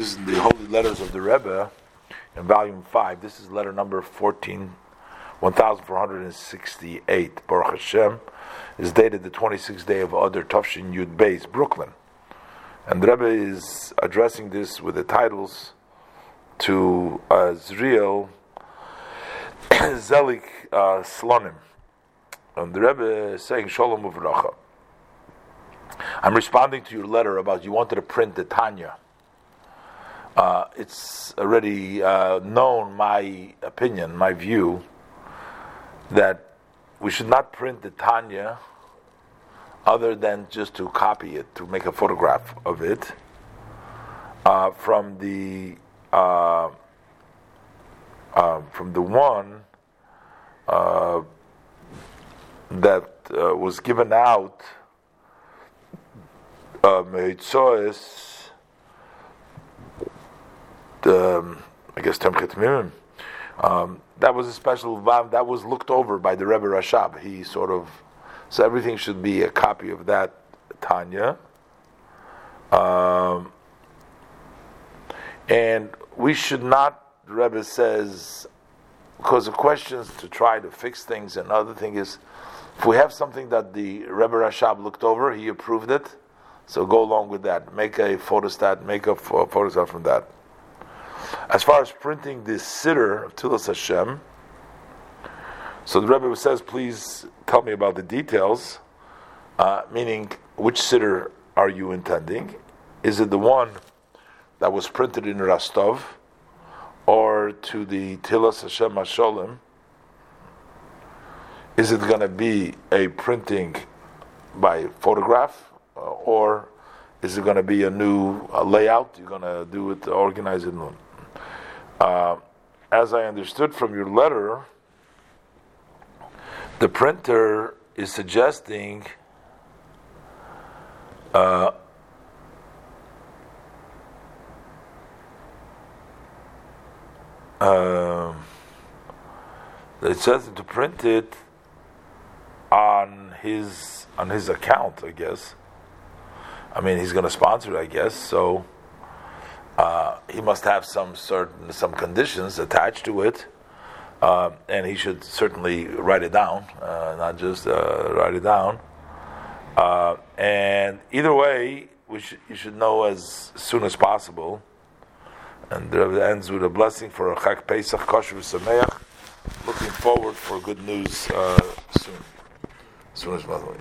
This is the Holy Letters of the Rebbe in volume 5. This is letter number 1468. Baruch Hashem is dated the 26th day of Adar Tafshin Yud Beis, Brooklyn. And the Rebbe is addressing this with the titles to Zriel Zelik Slonim. And the Rebbe is saying Shalom Uvracha. I'm responding to your letter about you wanted to print the Tanya. It's already known, my opinion, my view, that we should not print the Tanya other than just to copy it, to make a photograph of it from the one that was given out. Meitzoes, I guess Temchet Mimim. That was a special vav that was looked over by the Rebbe Rashab. He so everything should be a copy of that Tanya. And we should not, the Rebbe says, because of questions to try to fix things, and other thing is, if we have something that the Rebbe Rashab looked over, he approved it, so go along with that. Make a photostat, make a photostat from that. As far as printing the Siddur of Tilas Hashem, so the Rebbe says, please tell me about the details, meaning which Siddur are you intending? Is it the one that was printed in Rostov, or to the Tilas Hashem HaSholem? Is it going to be a printing by photograph, or is it going to be a new layout? You're going to do it, organize it. As I understood from your letter, the printer is suggesting it says to print it on his account, I guess. I mean, he's going to sponsor it, I guess. So he must have some conditions attached to it, and he should certainly write it down, not just write it down. And either way, you should know as soon as possible. And it ends with a blessing for a Chag Pesach Kosher V'Sameach. Looking forward for good news soon as possible.